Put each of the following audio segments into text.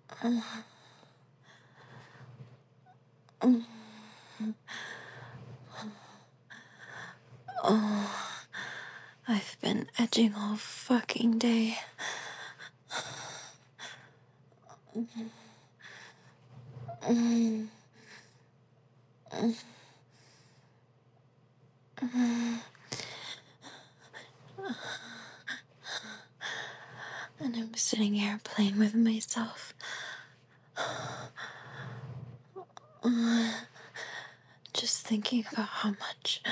I've been edging all fucking day. And I'm sitting here playing with myself. Just thinking about how much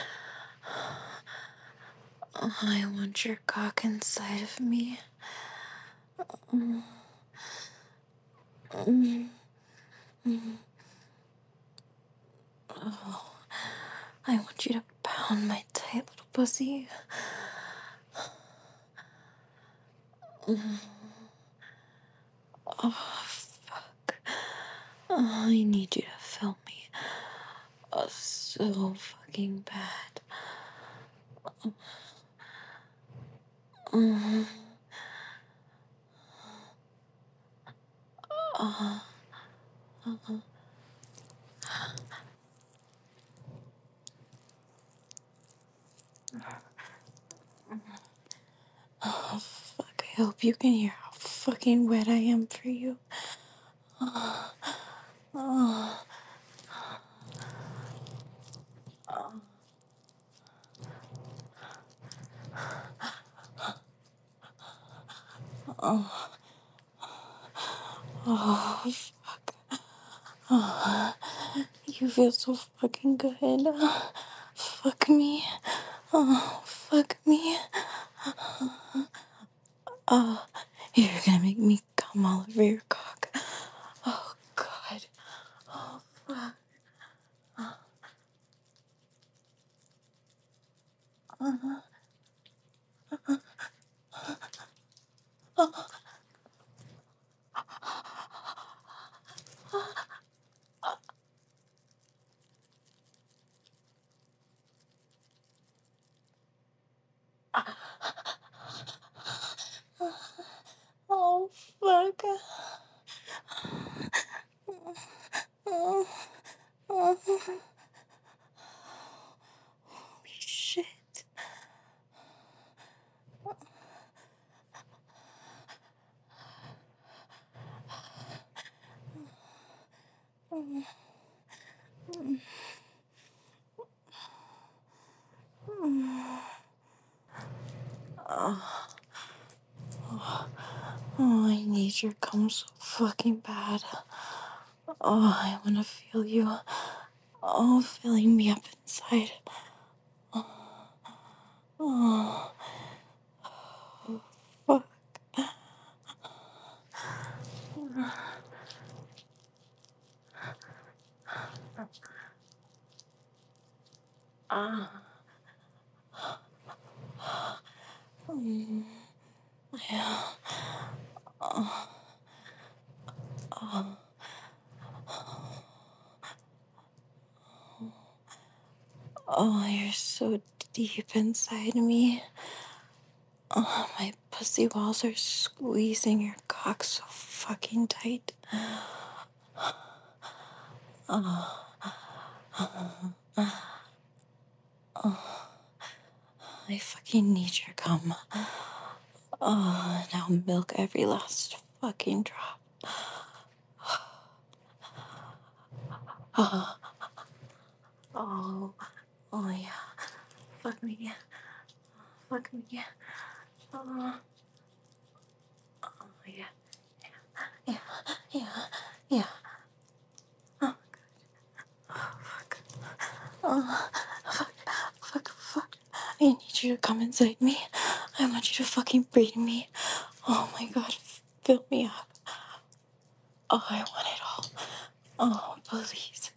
I want your cock inside of me. I want you to pound my tight little pussy. Oh, fuck. Oh, I need you to feel me. Oh, so fucking bad. Oh, fuck. I hope you can hear how fucking wet I am for you. Oh, fuck. You feel so fucking good. Fuck me. Oh, fuck me. Oh, you're gonna make me come all over your cock. Oh, God. Oh, fuck. Oh, fuck. Oh, holy shit. Oh, I need your cum so fucking bad. Oh, I wanna feel you. Oh, filling me up inside. Oh, fuck. Oh, you're so deep inside me. Oh, my pussy walls are squeezing your cock so fucking tight. I fucking need your cum. Oh, now milk every last fucking drop. Oh, oh yeah. Fuck me, yeah. Fuck me, yeah. Oh, oh yeah. Yeah, yeah, yeah. Oh, fuck. Oh, fuck. I need you to come inside me. I want you to fucking breathe me. Oh my god, fill me up. Oh, I want it all. Oh, please.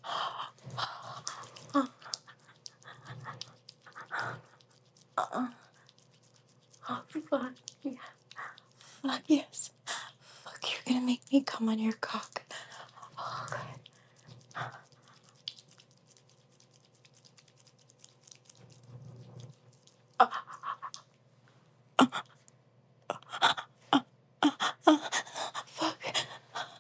Oh, fuck yeah. Fuck yes. Fuck, you're gonna make me come on your cock. Oh, God. Fuck.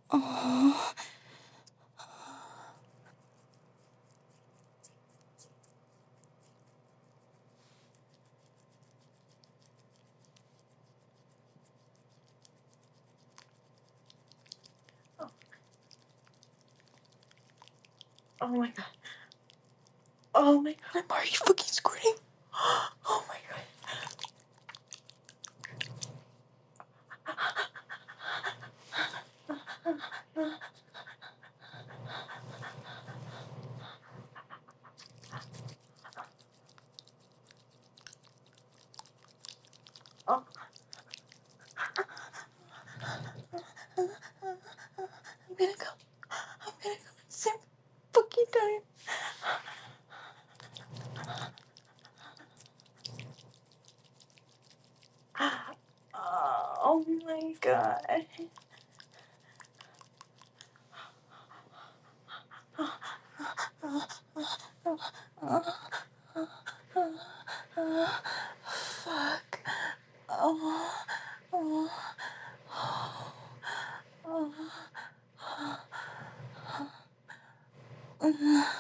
Oh. Oh my god. Oh my god, I'm already fucking squirting. Oh my god. Oh. I'm gonna go. I'm gonna go at the same fucking time. Oh my god. Fuck. Oh. Oh. Oh.